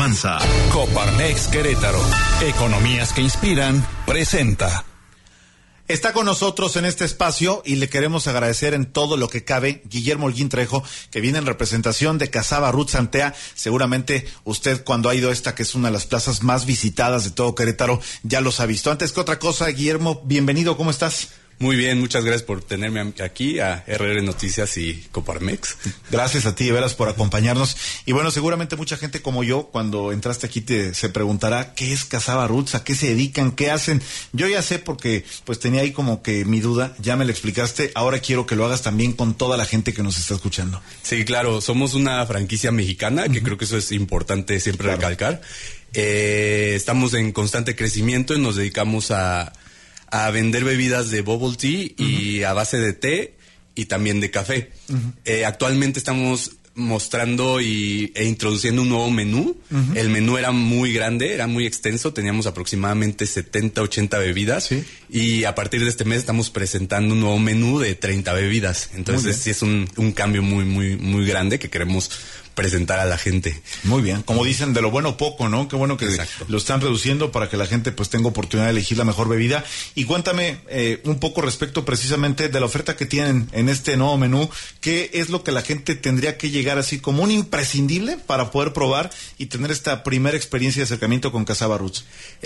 confianza. Coparmex Querétaro. Economías que inspiran. Presenta. Está con nosotros en este espacio y le queremos agradecer en todo lo que cabe Guillermo Holguín Trejo, que viene en representación de Casaba Roots Antea. Seguramente usted, cuando ha ido a esta, que es una de las plazas más visitadas de todo Querétaro, ya los ha visto. Antes que otra cosa, Guillermo, bienvenido, ¿cómo estás? Muy bien, muchas gracias por tenerme aquí a RR Noticias y Coparmex. Gracias a ti, de veras, por acompañarnos. Y bueno, seguramente mucha gente como yo, cuando entraste aquí, se preguntará ¿qué es Casaba Roots? ¿A qué se dedican? ¿Qué hacen? Yo ya sé, porque pues tenía ahí como que mi duda, ya me lo explicaste. Ahora quiero que lo hagas también con toda la gente que nos está escuchando. Sí, claro, somos una franquicia mexicana, que creo que eso es importante siempre recalcar. Estamos en constante crecimiento y nos dedicamos a vender bebidas de bubble tea y a base de té y también de café. Actualmente estamos mostrando e introduciendo un nuevo menú. El menú era muy grande, era muy extenso, teníamos aproximadamente 70, 80 bebidas. ¿Sí? Y a partir de este mes estamos presentando un nuevo menú de 30 bebidas. Entonces sí es un cambio muy grande que queremos presentar a la gente. Muy bien, como dicen, de lo bueno poco, ¿no? Qué bueno que lo están reduciendo para que la gente pues tenga oportunidad de elegir la mejor bebida. Y cuéntame un poco respecto precisamente de la oferta que tienen en este nuevo menú. ¿Qué es lo que la gente tendría que llegar así como un imprescindible para poder probar y tener esta primera experiencia de acercamiento con Casaba Roots?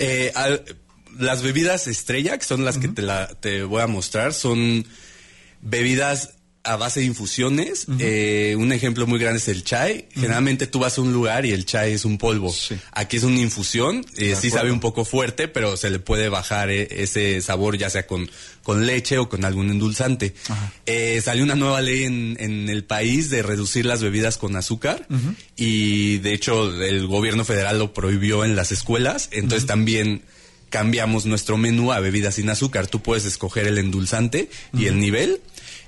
Las bebidas estrella, que son las que te voy a mostrar, son bebidas a base de infusiones. Un ejemplo muy grande es el chai. Generalmente tú vas a un lugar y el chai es un polvo. Sí. Aquí es una infusión. Sí sabe un poco fuerte, pero se le puede bajar ese sabor, ya sea con leche o con algún endulzante. Salió una nueva ley en el país de reducir las bebidas con azúcar. Y de hecho el gobierno federal lo prohibió en las escuelas. Entonces también cambiamos nuestro menú a bebidas sin azúcar. Tú puedes escoger el endulzante y el nivel.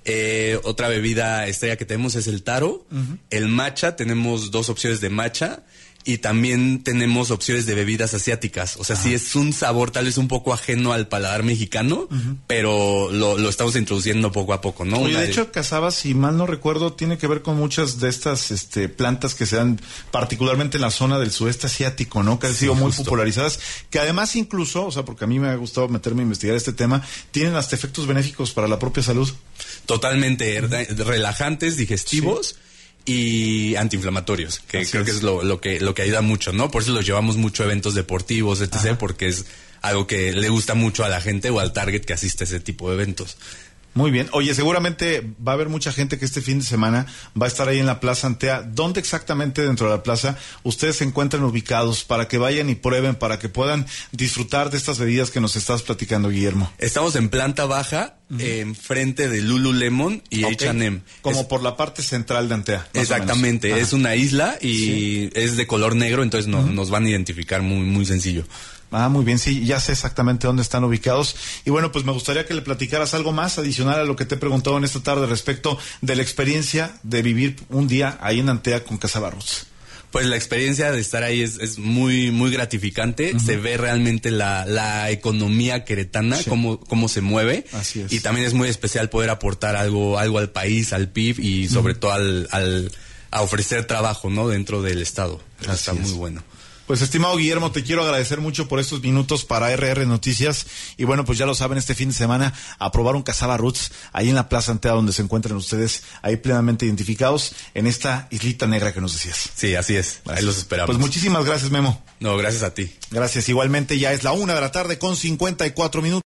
Otra bebida estrella que tenemos es el taro. El matcha, tenemos 2 opciones de matcha. Y también tenemos opciones de bebidas asiáticas. O sea, sí es un sabor tal vez un poco ajeno al paladar mexicano, pero lo estamos introduciendo poco a poco, ¿no? Oye, de hecho, Casaba, si mal no recuerdo, tiene que ver con muchas de estas plantas que se dan particularmente en la zona del sudeste asiático, ¿no? Que han sido muy popularizadas, que además incluso, o sea, porque a mí me ha gustado meterme a investigar este tema, tienen hasta efectos benéficos para la propia salud. Totalmente, relajantes, digestivos. Sí. Y antiinflamatorios, que creo que es lo que ayuda mucho, ¿no? Por eso los llevamos mucho a eventos deportivos, etc., porque es algo que le gusta mucho a la gente o al target que asiste a ese tipo de eventos. Muy bien. Oye, seguramente va a haber mucha gente que este fin de semana va a estar ahí en la Plaza Antea. ¿Dónde exactamente dentro de la plaza ustedes se encuentran ubicados para que vayan y prueben, para que puedan disfrutar de estas bebidas que nos estás platicando, Guillermo? Estamos en planta baja, enfrente de Lululemon y H&M. Como por la parte central de Antea. Exactamente. Es una isla y es de color negro, entonces nos van a identificar muy sencillo. Muy bien, sí, ya sé exactamente dónde están ubicados. Y bueno, pues me gustaría que le platicaras algo más adicional a lo que te he preguntado en esta tarde respecto de la experiencia de vivir un día ahí en Antea con Casaba Roots. Pues la experiencia de estar ahí es muy gratificante. Se ve realmente la economía queretana, cómo se mueve. Así es. Y también es muy especial poder aportar algo al país, al PIB y sobre todo a ofrecer trabajo, ¿no? Dentro del estado. Está muy bueno. Pues, estimado Guillermo, te quiero agradecer mucho por estos minutos para RR Noticias. Y bueno, pues ya lo saben, este fin de semana a probar un Casaba Roots ahí en la Plaza Antea, donde se encuentran ustedes ahí plenamente identificados en esta islita negra que nos decías. Sí, así es. Gracias. Ahí los esperamos. Pues muchísimas gracias, Memo. No, gracias a ti. Gracias. Igualmente, ya es la 1:00 p.m. con 54 minutos.